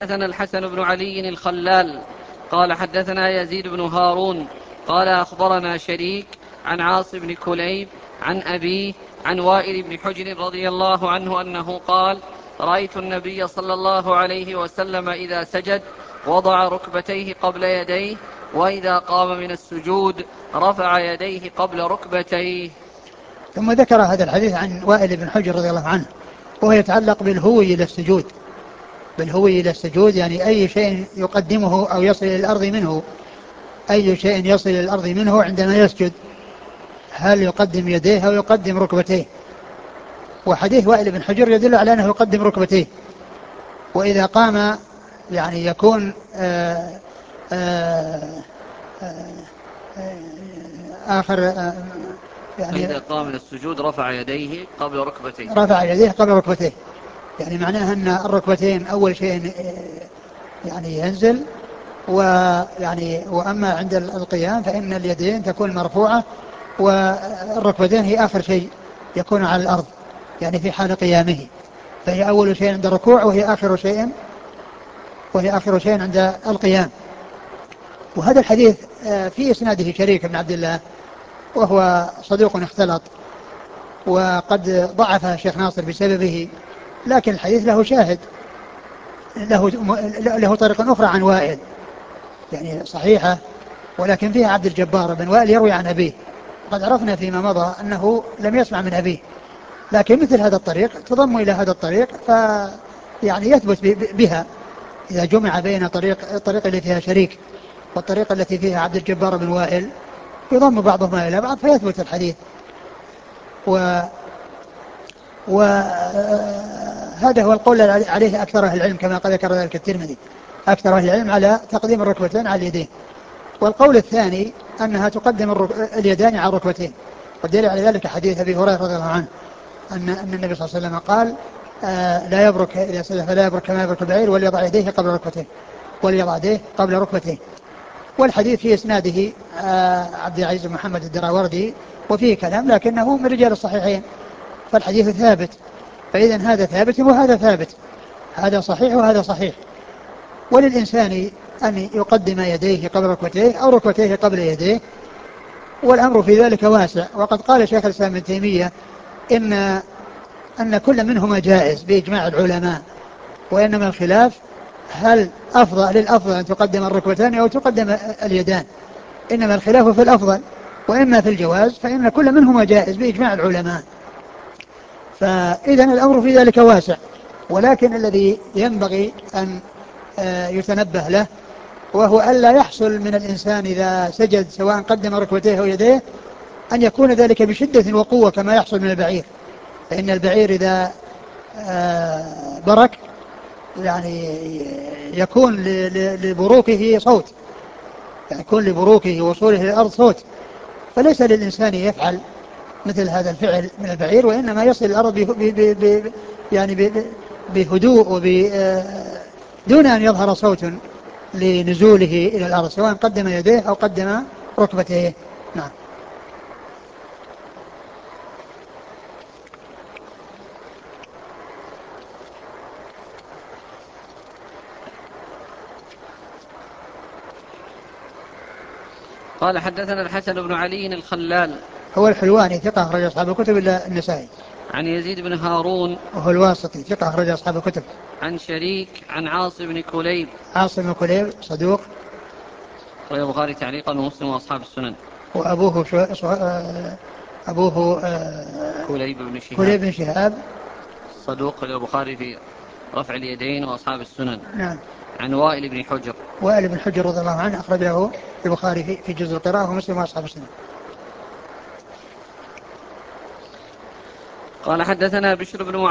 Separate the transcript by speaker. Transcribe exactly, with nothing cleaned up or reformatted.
Speaker 1: حدثنا الحسن بن علي الخلال قال حدثنا يزيد بن هارون قال أخبرنا شريك عن عاص بن كليب عن أبيه عن وائل بن حجر رضي الله عنه أنه قال: رأيت النبي صلى الله عليه وسلم إذا سجد وضع ركبتيه قبل يديه، وإذا قام من السجود رفع يديه قبل ركبتيه.
Speaker 2: ثم ذكر هذا الحديث عن وائل بن حجر رضي الله عنه، وهو يتعلق بالهوي إلى السجود بالهوي إلى السجود يعني أي شيء يقدمه أو يصل إلى الأرض منه أي شيء يصل إلى الأرض منه عندما يسجد، هل يقدم يديه أو يقدم ركبتيه؟ وحديث وائل بن حجر يدل على أنه يقدم ركبتيه، وإذا قام يعني يكون آآ آآ آخر آآ يعني
Speaker 1: فإذا قام من السجود رفع يديه قبل ركبتيه
Speaker 2: رفع يديه قبل ركبتيه، يعني معناها أن الركبتين أول شيء يعني ينزل، ويعني وأما عند القيام فإن اليدين تكون مرفوعة والركبتين هي آخر شيء يكون على الأرض، يعني في حال قيامه، فهي أول شيء عند الركوع وهي آخر شيء وهي آخر شيء عند القيام. وهذا الحديث في إسناده شريك بن عبد الله وهو صدوق اختلط، وقد ضعفه الشيخ ناصر بسببه، لكن الحديث له شاهد، له, له طريق أخرى عن وائل يعني صحيحة، ولكن فيها عبد الجبار بن وائل يروي عن أبيه، قد عرفنا فيما مضى أنه لم يسمع من أبيه، لكن مثل هذا الطريق تضم إلى هذا الطريق فيعني يثبت بها إذا جمع بين طريق الطريق التي فيها شريك والطريقة التي فيها عبد الجبار بن وائل يضم بعضهما إلى بعض فيثبت الحديث. و وهذا هو القول عليه أكثر أهل العلم كما قد ذكر ذلك الترمذي، أكثر أهل العلم على تقديم الركبتين على اليدين. والقول الثاني أنها تقدم اليدان على الركبتين، والدليل على ذلك حديث أبي هريرة رضي الله عنه أن أن النبي صلى الله عليه وسلم قال: آه لا يبرك إذا سجد فلا يبرك كما يبرك البعير وليضع يديه قبل ركبتيه وليضع يديه قبل ركبتيه. والحديث في إسناده آه عبد العزيز بن محمد الدراوردي وفيه كلام لكنه من رجال الصحيحين، فالحديث ثابت، فإذا هذا ثابت وهذا ثابت، هذا صحيح وهذا صحيح. وللإنسان أن يقدم يديه قبل ركبتيه أو ركبتيه قبل يديه، والأمر في ذلك واسع. وقد قال شيخ الإسلام ابن تيمية إن أن كل منهما جائز بإجماع العلماء، وإنما الخلاف هل أفضل للأفضل أن تقدم الركبتان أو تقدم اليدان، إنما الخلاف في الأفضل، وإما في الجواز فإن كل منهما جائز بإجماع العلماء. فإذا الأمر في ذلك واسع، ولكن الذي ينبغي أن يتنبه له وهو ألا يحصل من الإنسان إذا سجد سواء قدم ركبتيه أو يديه أن يكون ذلك بشدة وقوة كما يحصل من البعير، فإن البعير إذا برك يعني يكون لبروكه صوت، يكون لبروكه وصوله للأرض صوت، فليس للإنسان يفعل مثل هذا الفعل من البعير، وإنما يصل الأرض ب ب ب يعني بهدوء وب دون أن يظهر صوت لنزوله إلى الأرض سواء قدم يديه أو قدم ركبتيه. نعم.
Speaker 1: قال حدثنا الحسن بن علي الخلال
Speaker 2: هو الحلواني ثقة أخرج أصحاب الكتب إلا النسائي.
Speaker 1: عن يزيد بن هارون
Speaker 2: وهو الواسطي ثقة أخرج أصحاب الكتب.
Speaker 1: عن شريك عن عاص بن كليب
Speaker 2: عاصم بن كليب صدوق
Speaker 1: رواه البخاري تعليقا ومسلم وأصحاب السنن.
Speaker 2: وأبوه شو... شو... أبوه
Speaker 1: كليب بن شهاب
Speaker 2: كليب بن شهاب
Speaker 1: صدوق رواه البخاري في رفع اليدين وأصحاب السنن.
Speaker 2: نعم.
Speaker 1: عن وائل بن حجر
Speaker 2: وائل بن حجر رضي الله عنه أخرج له البخاري في, في جزء القراءة ومسلم وأصحاب السنن.
Speaker 1: قال حدثنا بشر بن